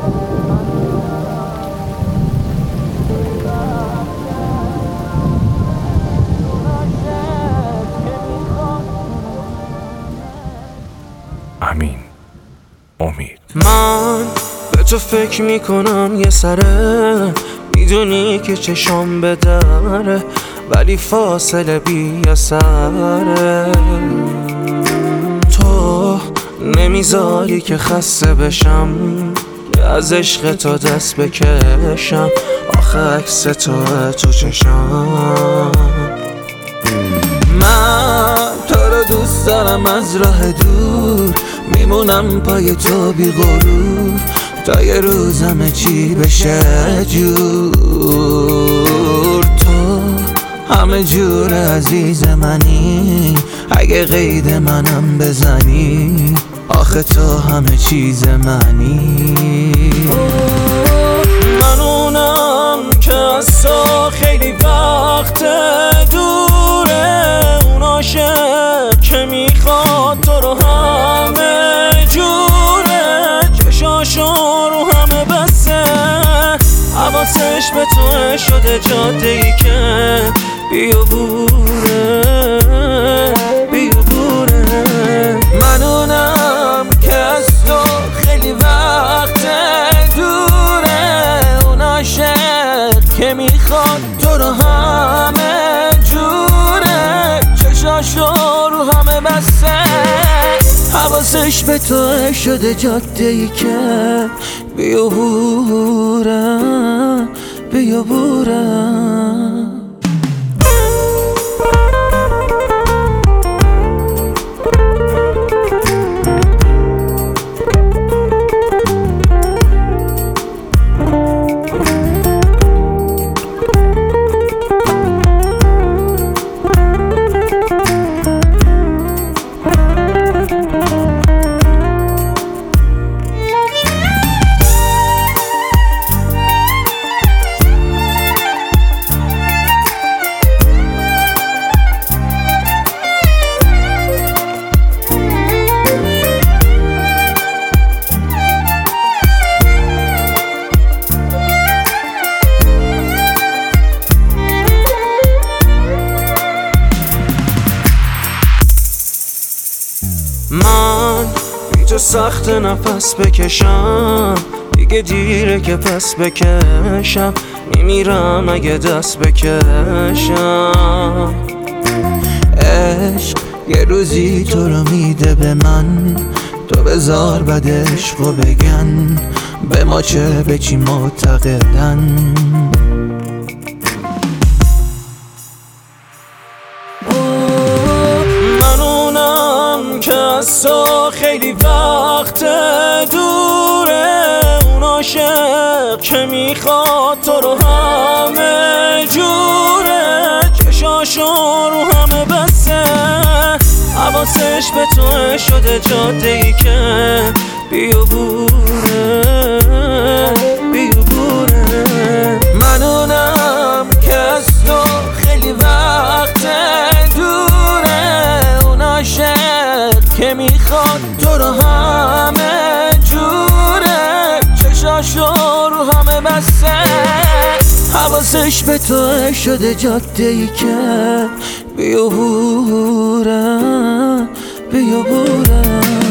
امین امید. من به تو فکر میکنم یه سره، میدونی که چشام به دره ولی فاصله بی اثره. تو نمیذاری که خسته بشم، که از عشق تو دست بکشم، آخه عکس تو چشم. من تو رو دوست دارم از راه دور، میمونم پای تو بی غرور تا یه روز همه چی بشه جور. تو همه جور عزیز منی، اگه قید منم بزنی، آخه تو همه چیز منی. من اونم که از تو خیلی وقت دوره، اون عاشق که میخواد تو رو همه جوره، چشاشو رو همه بسته، حواسش به تو شده جاده‌ای که بیابوره بیابوره. من اونم که از تو خیلی وقت دوره، اون عاشق که میخواد تو رو همه جوره، چشاشو رو همه بسته، حواسش به تو شده جاده‌ای که بیابوره بیابوره. من بی تو سخت نفس بکشم، دیگه دیره که پس بکشم، میمیرم اگه دست بکشم. عشق یه روزی تو رو میده به من، تو بذار بد عشقو بگن، به ما چه به چی معتقدن. که از تو خیلی وقت دوره، اون عاشق که میخواد تو رو همه جوره، چشاشو رو همه بسته، حواسش به تو شده جاده‌ای که بیابوره بیابوره. من اونم که از تو خیلی وقت دوره، اون عاشق که میخواد تو رو همه جوره، چشاشو رو همه بسته، حواسش به تو شده جاده‌ای که بیابوره بیابوره.